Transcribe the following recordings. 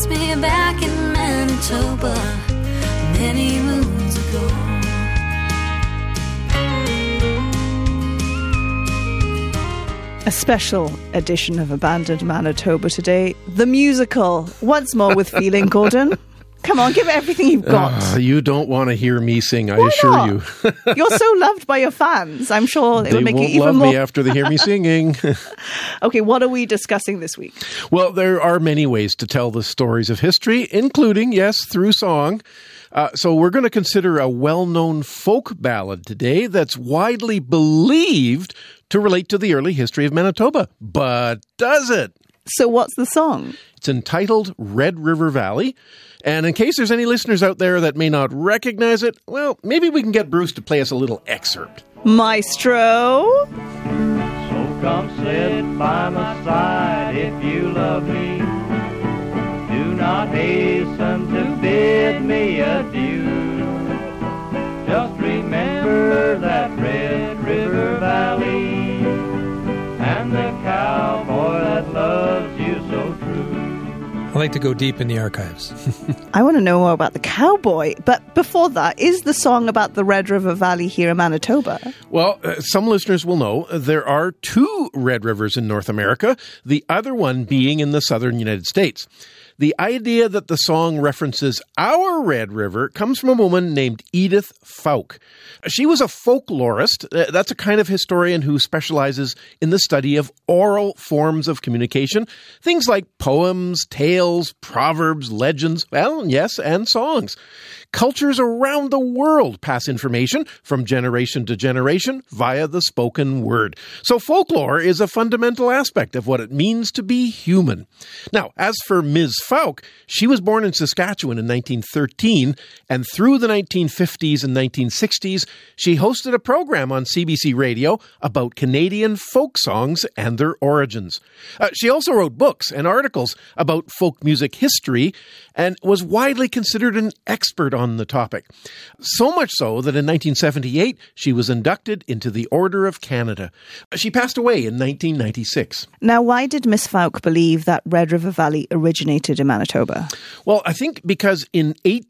puts me back in Manitoba many moons ago. A special edition of Abandoned Manitoba today. The musical. Once more with feeling, Gordon. Come on, give it everything you've got. You don't want to hear me sing, I Why assure not? you. You're so loved by your fans. I'm sure it will make you even love more. me after they hear me singing. Okay, what are we discussing this week? Well, there are many ways to tell the stories of history, including, yes, through song. So we're going to consider a well-known folk ballad today that's widely believed to relate to the early history of Manitoba. But does it? So what's the song? It's entitled Red River Valley. And in case there's any listeners out there that may not recognize it, well, maybe we can get Bruce to play us a little excerpt. Maestro? So come sit by my side if you love me. Do not hasten to bid me adieu. Just remember that Red River Valley and the cowboy that loves you so true. I like to go deep in the archives. I want to know more about the cowboy. But before that, is the song about the Red River Valley here in Manitoba? Well, some listeners will know there are two Red Rivers in North America, the other one being in the southern United States. The idea that the song references our Red River comes from a woman named Edith Fouke. She was a folklorist. That's a kind of historian who specializes in the study of oral forms of communication. Things like poems, tales, proverbs, legends, well, yes, and songs. Cultures around the world pass information from generation to generation via the spoken word. So folklore is a fundamental aspect of what it means to be human. Now, as for Ms. Fouke, she was born in Saskatchewan in 1913, and through the 1950s and 1960s, she hosted a program on CBC Radio about Canadian folk songs and their origins. She also wrote books and articles about folk music history and was widely considered an expert on the topic. So much so that in 1978, she was inducted into the Order of Canada. She passed away in 1996. Now, why did Miss Fouke believe that Red River Valley originated in Manitoba? Well, I think because in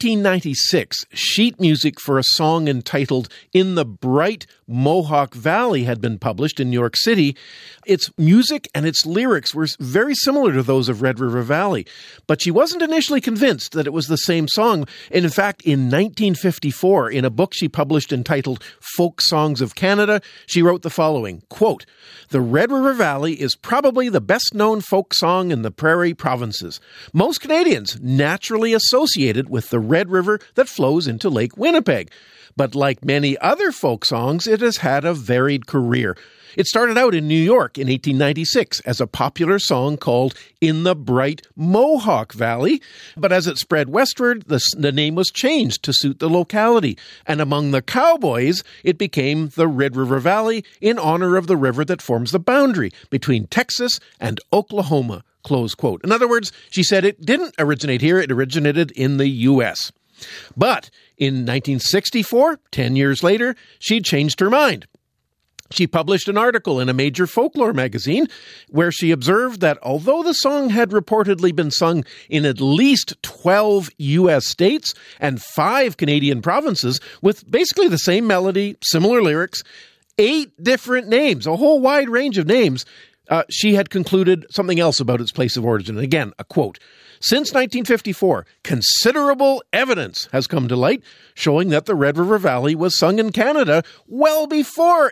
1896, sheet music for a song entitled In the Bright Mohawk Valley had been published in New York City. Its music and its lyrics were very similar to those of Red River Valley, but she wasn't initially convinced that it was the same song. And in fact, in 1954, in a book she published entitled Folk Songs of Canada, she wrote the following, quote, "The Red River Valley is probably the best-known folk song in the Prairie Provinces. Most Canadians naturally associate it with the Red River that flows into Lake Winnipeg. But like many other folk songs, it has had a varied career. It started out in New York in 1896 as a popular song called In the Bright Mohawk Valley, but as it spread westward, the name was changed to suit the locality, and among the cowboys, it became the Red River Valley in honor of the river that forms the boundary between Texas and Oklahoma," close quote. In other words, she said it didn't originate here, it originated in the U.S. But in 1964, 10 years later, she changed her mind. She published an article in a major folklore magazine where she observed that although the song had reportedly been sung in at least 12 U.S. states and 5 Canadian provinces with basically the same melody, similar lyrics, 8 different names, a whole wide range of names, she had concluded something else about its place of origin. And again, a quote, "Since 1954, considerable evidence has come to light showing that the Red River Valley was sung in Canada well before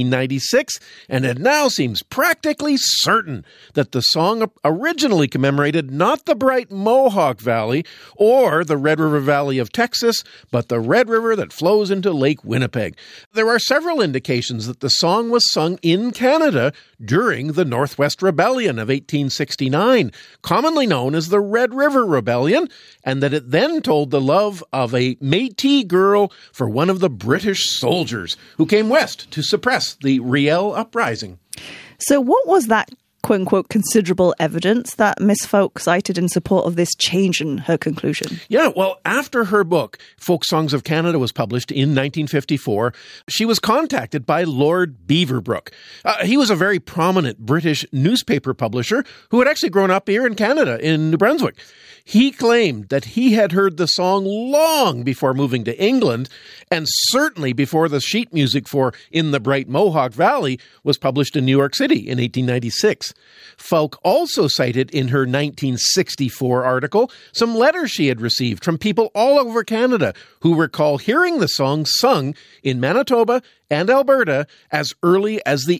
1896, and it now seems practically certain that the song originally commemorated not the Bright Mohawk Valley or the Red River Valley of Texas, but the Red River that flows into Lake Winnipeg. There are several indications that the song was sung in Canada during the Northwest Rebellion of 1869, commonly known as the Red River Rebellion, and that it then told the love of a Métis girl for one of the British soldiers who came west to suppress the Riel uprising." So what was that quote-unquote considerable evidence that Miss Folk cited in support of this change in her conclusion. Yeah, well, after her book, Folk Songs of Canada, was published in 1954, she was contacted by Lord Beaverbrook. He was a very prominent British newspaper publisher who had actually grown up here in Canada, in New Brunswick. He claimed that he had heard the song long before moving to England, and certainly before the sheet music for In the Bright Mohawk Valley was published in New York City in 1896. Folk also cited in her 1964 article some letters she had received from people all over Canada who recall hearing the song sung in Manitoba and Alberta as early as the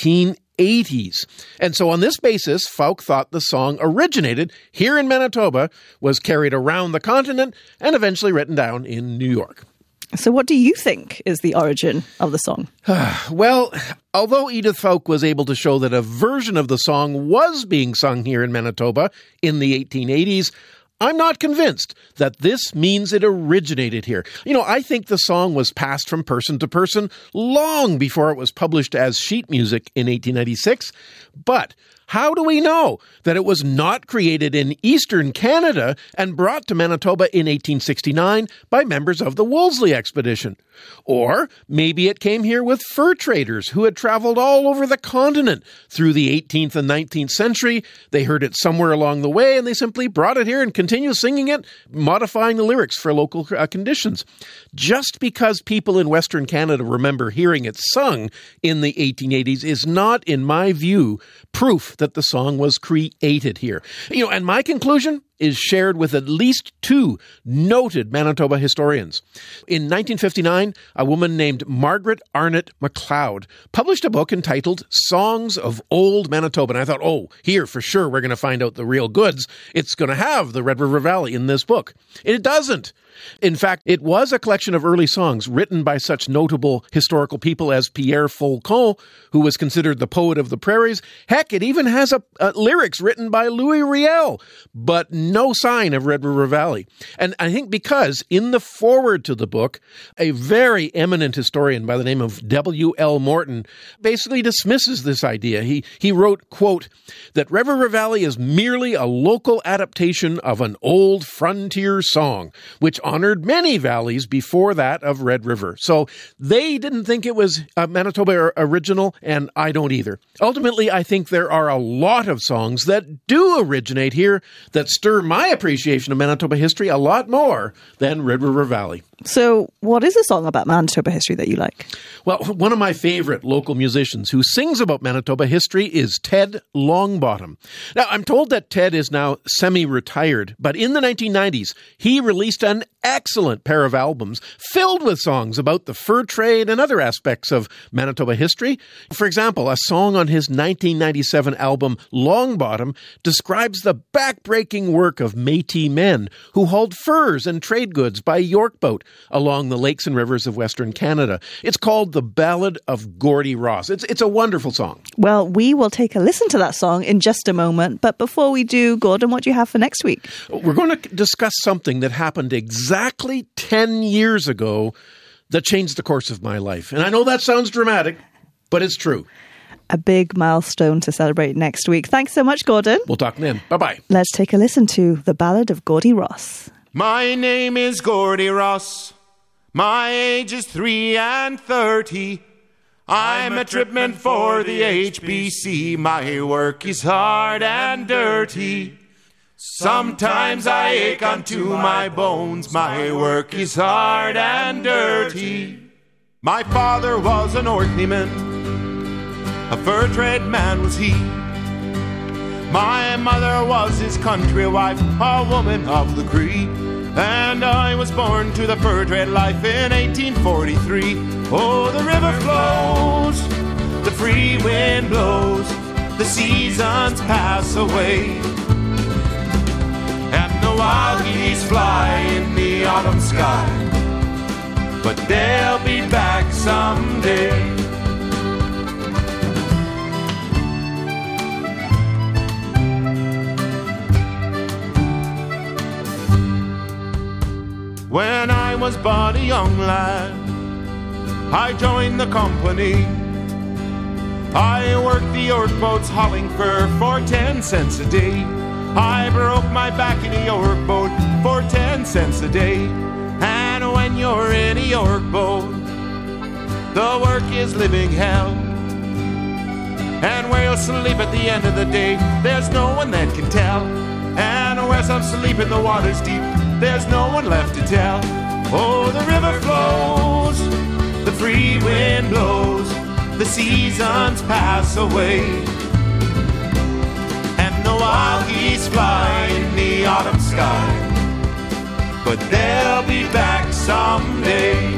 1880s. And so on this basis, Folk thought the song originated here in Manitoba, was carried around the continent, and eventually written down in New York. So what do you think is the origin of the song? Well, although Edith Folk was able to show that a version of the song was being sung here in Manitoba in the 1880s, I'm not convinced that this means it originated here. I think the song was passed from person to person long before it was published as sheet music in 1896. But how do we know that it was not created in eastern Canada and brought to Manitoba in 1869 by members of the Wolseley expedition? Or maybe it came here with fur traders who had traveled all over the continent through the 18th and 19th century. They heard it somewhere along the way and they simply brought it here and continue singing it, modifying the lyrics for local conditions. Just because people in Western Canada remember hearing it sung in the 1880s is not, in my view, proof that the song was created here. And my conclusion is shared with at least two noted Manitoba historians. In 1959, a woman named Margaret Arnott MacLeod published a book entitled Songs of Old Manitoba. And I thought, here for sure we're going to find out the real goods. It's going to have the Red River Valley in this book. It doesn't. In fact, it was a collection of early songs written by such notable historical people as Pierre Folcon, who was considered the poet of the prairies. Heck, it even has lyrics written by Louis Riel, but no sign of Red River Valley. And I think because in the foreword to the book, a very eminent historian by the name of W.L. Morton basically dismisses this idea. He wrote, quote, that Red River Valley is merely a local adaptation of an old frontier song, which honored many valleys before that of Red River. So they didn't think it was a Manitoba original, and I don't either. Ultimately, I think there are a lot of songs that do originate here that stir my appreciation of Manitoba history a lot more than Red River Valley. So what is a song about Manitoba history that you like? Well, one of my favorite local musicians who sings about Manitoba history is Ted Longbottom. Now, I'm told that Ted is now semi-retired, but in the 1990s, he released an excellent pair of albums filled with songs about the fur trade and other aspects of Manitoba history. For example, a song on his 1997 album Longbottom describes the backbreaking work of Métis men who hauled furs and trade goods by York boat along the lakes and rivers of Western Canada. It's called The Ballad of Gordie Ross. It's a wonderful song. Well, we will take a listen to that song in just a moment. But before we do, Gordon, what do you have for next week? We're going to discuss something that happened exactly 10 years ago that changed the course of my life. And I know that sounds dramatic, but it's true. A big milestone to celebrate next week. Thanks so much, Gordon. We'll talk then. Bye-bye. Let's take a listen to The Ballad of Gordie Ross. My name is Gordie Ross. My age is 33. I'm a tripman for the HBC. My work is hard and dirty. Sometimes I ache unto my bones. My work is hard and dirty. My father was an Orkneyman. A fur trade man was he. My mother was his country wife, a woman of the Cree. And I was born to the fur trade life in 1843. Oh, the river flows, the free wind blows, the seasons pass away, and the wild geese fly in the autumn sky, but they'll be back someday. When I was but a young lad, I joined the company. I work the York boats hauling fur for 10 cents a day. I broke my back in a York boat for 10 cents a day. And when you're in a York boat, the work is living hell. And where you'll sleep at the end of the day, there's no one that can tell. And where some sleep in the water's deep, there's no one left to tell. Oh, the river flows, the free wind blows, the seasons pass away, and the wild geese fly in the autumn sky, but they'll be back someday.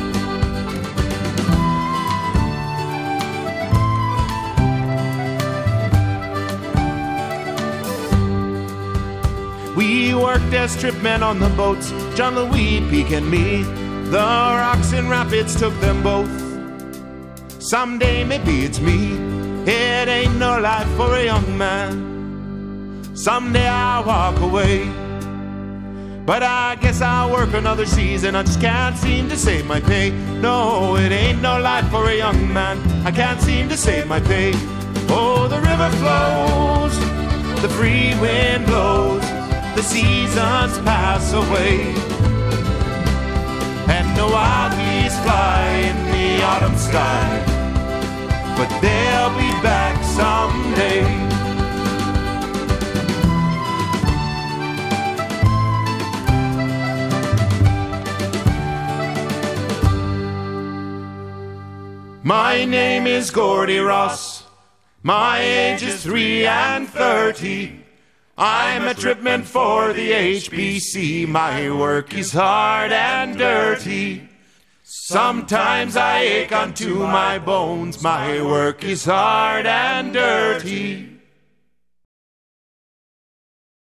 We worked as tripmen on the boats, John Louis, Peake, and me. The rocks and rapids took them both. Someday maybe it's me. It ain't no life for a young man. Someday I'll walk away, but I guess I'll work another season. I just can't seem to save my pay. No, it ain't no life for a young man. I can't seem to save my pay. Oh, the river flows, the free wind blows, the seasons pass away, and the wild geese fly in the autumn sky, but they'll be back someday. My name is Gordy Ross. My age is 3 and 30. I'm a tripman for the HBC. My work is hard and dirty. Sometimes I ache unto my bones. My work is hard and dirty.